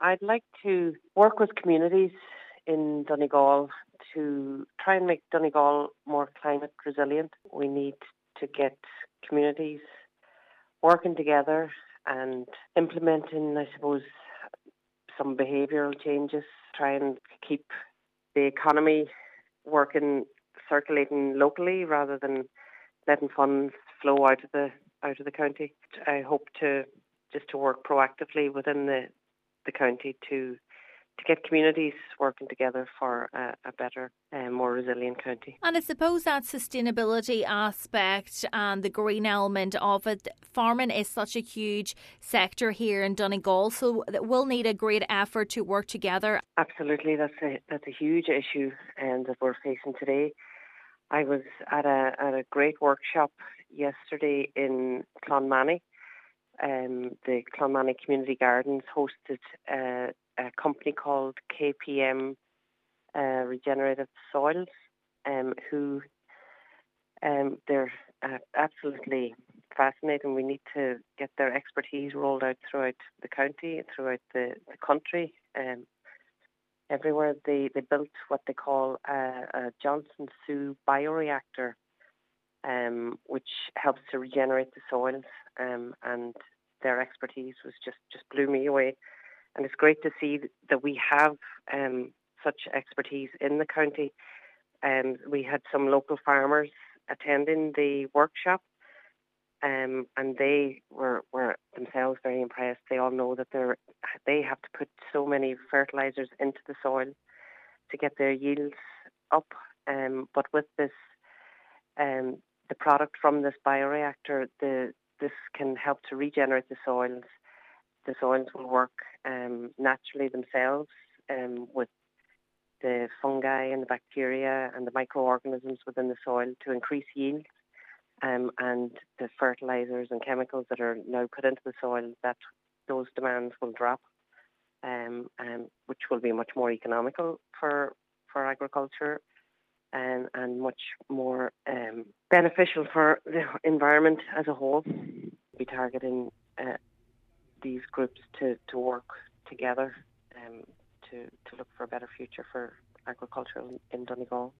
I'd like to work with communities in Donegal to try and make Donegal more climate resilient. We need to get communities working together and implementing, I suppose, some behavioural changes, try and keep the economy working, circulating locally rather than letting funds flow out of the county. I hope to work proactively within the county to get communities working together for a better and more resilient county. And I suppose that sustainability aspect and the green element of it, farming is such a huge sector here in Donegal, so that we'll need a great effort to work together. Absolutely, that's a huge issue that we're facing today. I was at a great workshop yesterday in Clonmany. The Clonmany Community Gardens hosted a company called KPM Regenerative Soils, who they're absolutely fascinating. We need to get their expertise rolled out throughout the county, throughout the country. Everywhere they built what they call a Johnson Sioux bioreactor, which helps to regenerate the soils, and their expertise was just blew me away. And it's great to see that we have such expertise in the county. We had some local farmers attending the workshop, and they were themselves very impressed. They all know that they have to put so many fertilizers into the soil to get their yields up. But with this, the product from this bioreactor, this can help to regenerate the soils. The soils will work naturally themselves with the fungi and the bacteria and the microorganisms within the soil to increase yield. And the fertilizers and chemicals that are now put into the soil, that those demands will drop, which will be much more economical for agriculture and much more beneficial for the environment as a whole. Be targeting these groups to work together to look for a better future for agriculture in Donegal.